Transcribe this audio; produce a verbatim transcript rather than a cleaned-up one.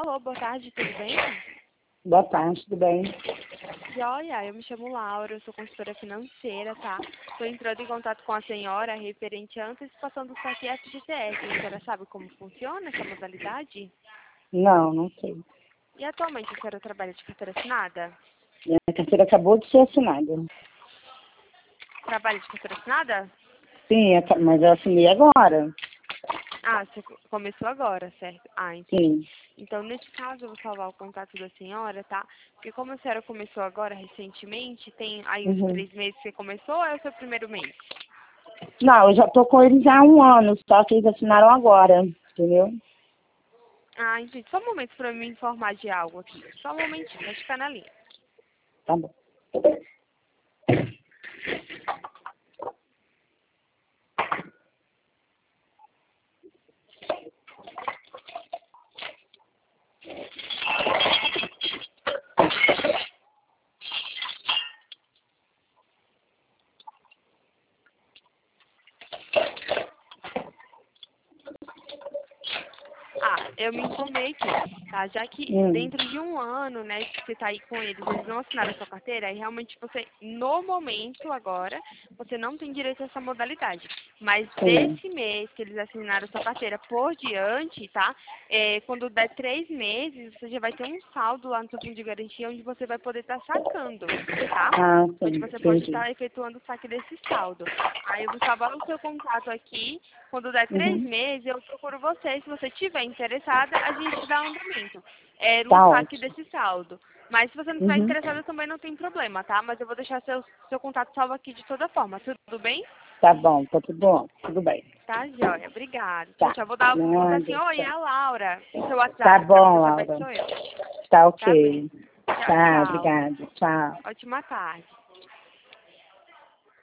Alô, boa tarde, tudo bem? Boa tarde, tudo bem? Joia, eu me chamo Laura, eu sou consultora financeira, tá? Estou entrando em contato com a senhora referente à antecipação do saque F G T S. A senhora sabe como funciona essa modalidade? Não, não sei. E atualmente a senhora trabalha de carteira assinada? Minha carteira acabou de ser assinada. Trabalha de carteira assinada? Sim, aca- mas eu assinei agora. Ah, você co- começou agora, certo? Ah, entendi. Sim. Então, nesse caso, eu vou salvar o contato da senhora, tá? Porque como a senhora começou agora recentemente, tem aí uns Uhum. três meses que você começou ou é o seu primeiro mês? Não, eu já tô com eles há um ano, só que eles assinaram agora, entendeu? Ah, entendi. Só um momento para me informar de algo aqui. Só um momentinho, pode ficar na linha. Tá bom. Ah, eu me informei aqui, tá? Já que Hum. dentro de um ano, né, que você tá aí com eles, eles não assinaram a sua carteira, aí realmente você, no momento agora, você não tem direito a essa modalidade. Mas Sim. desse mês que eles assinaram a sua carteira por diante, tá? É, quando der três meses, você já vai ter um saldo lá no seu fundo de garantia onde você vai poder estar sacando, tá? Ah, Onde sim, você pode entendi. estar efetuando o saque desse saldo. Aí eu vou salvar o seu contato aqui. Quando der três Uhum. meses, eu procuro você. Se você estiver interessada, a gente dá andamento é, no Tá saque ótimo. desse saldo. Mas se você não estiver Uhum. interessada, também não tem problema, tá? Mas eu vou deixar seu, seu contato salvo aqui de toda forma. Tudo bem? Tá bom, tá tudo bom, tudo bem. Tá, joia. Obrigada. Tchau, Tá. tchau. Vou dar, vou dar assim, Nada, oi, é tchau. a Laura. O seu Tá WhatsApp, pra bom, você saber que Laura. sou eu. Tá Tá bem. ok. Tchau, Tá, tchau. obrigada. Tchau. Ótima tarde.